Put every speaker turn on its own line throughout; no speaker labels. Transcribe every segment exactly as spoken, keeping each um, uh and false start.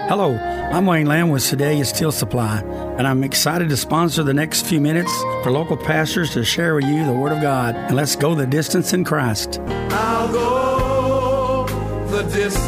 Hello, I'm Wayne Lamb with Sedalia Steel Supply, and I'm excited to sponsor the next few minutes for local pastors to share with you the Word of God. And let's go the distance in Christ.
I'll go the distance.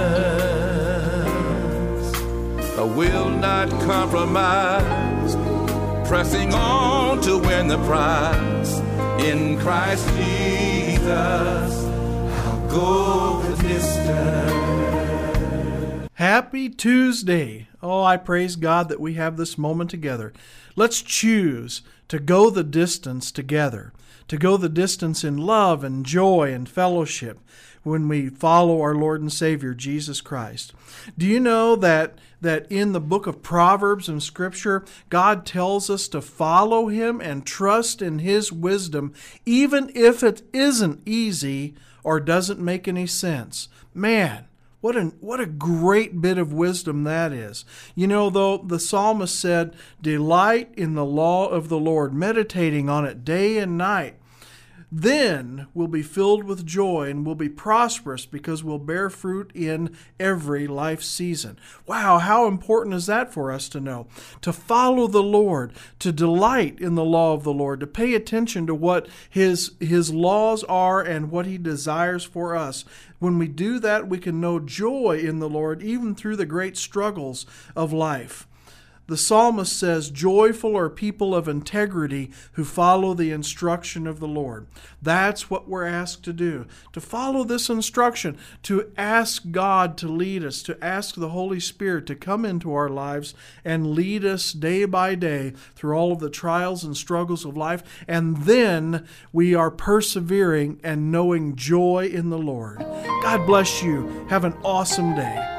I will not compromise, pressing on to win the prize. In Christ Jesus, I'll go the distance.
Happy Tuesday. Oh, I praise God that we have this moment together. Let's choose to go the distance together, to go the distance in love and joy and fellowship when we follow our Lord and Savior, Jesus Christ. Do you know that, that in the book of Proverbs and Scripture, God tells us to follow Him and trust in His wisdom, even if it isn't easy or doesn't make any sense? Man, What a, what a great bit of wisdom that is. You know, though, the psalmist said, "Delight in the law of the Lord, meditating on it day and night. Then we'll be filled with joy and we'll be prosperous because we'll bear fruit in every life season." Wow, how important is that for us to know? To follow the Lord, to delight in the law of the Lord, to pay attention to what His, His laws are and what He desires for us. When we do that, we can know joy in the Lord even through the great struggles of life. The psalmist says, "Joyful are people of integrity who follow the instruction of the Lord." That's what we're asked to do, to follow this instruction, to ask God to lead us, to ask the Holy Spirit to come into our lives and lead us day by day through all of the trials and struggles of life. And then we are persevering and knowing joy in the Lord. God bless you. Have an awesome day.